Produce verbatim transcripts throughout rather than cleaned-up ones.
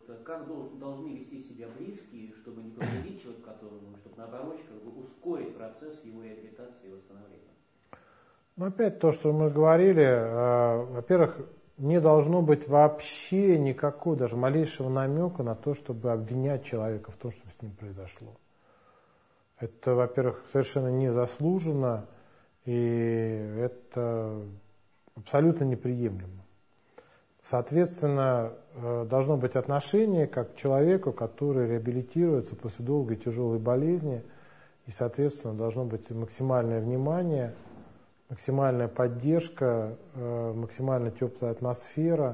как должны вести себя близкие, чтобы не повредить человеку, которому, чтобы наоборот, как бы ускорить процесс его реабилитации и восстановления? Ну, опять то, что мы говорили, э, во-первых, не должно быть вообще никакого, даже малейшего намека на то, чтобы обвинять человека в том, что с ним произошло. Это, во-первых, совершенно незаслуженно, и это абсолютно неприемлемо. Соответственно, должно быть отношение как к человеку, который реабилитируется после долгой тяжелой болезни, и, соответственно, должно быть максимальное внимание, максимальная поддержка, максимально теплая атмосфера,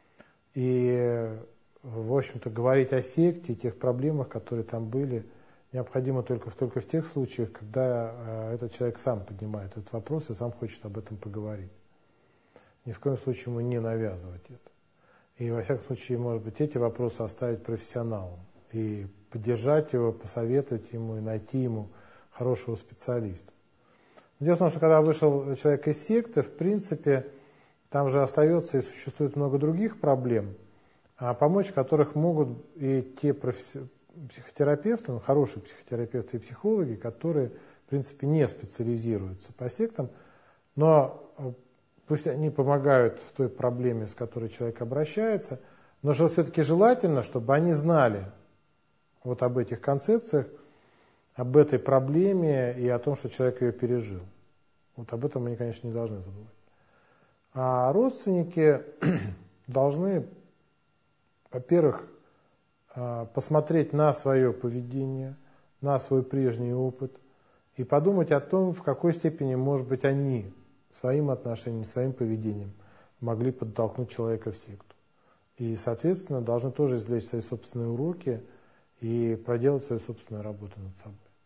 и, в общем-то, говорить о секте и тех проблемах, которые там были, необходимо только, только в тех случаях, когда э, этот человек сам поднимает этот вопрос и сам хочет об этом поговорить. Ни в коем случае ему не навязывать это. И, во всяком случае, может быть, эти вопросы оставить профессионалам и поддержать его, посоветовать ему и найти ему хорошего специалиста. Дело в том, что когда вышел человек из секты, в принципе, там же остается и существует много других проблем, а помочь которых могут и те профессионалы, психотерапевты, ну, хорошие психотерапевты и психологи, которые, в принципе, не специализируются по сектам, но пусть они помогают в той проблеме, с которой человек обращается, но же все-таки желательно, чтобы они знали вот об этих концепциях, об этой проблеме и о том, что человек ее пережил. Вот об этом они, конечно, не должны забывать. А родственники должны, во-первых, посмотреть на свое поведение, на свой прежний опыт и подумать о том, в какой степени, может быть, они своим отношением, своим поведением могли подтолкнуть человека в секту. И, соответственно, должны тоже извлечь свои собственные уроки и проделать свою собственную работу над собой.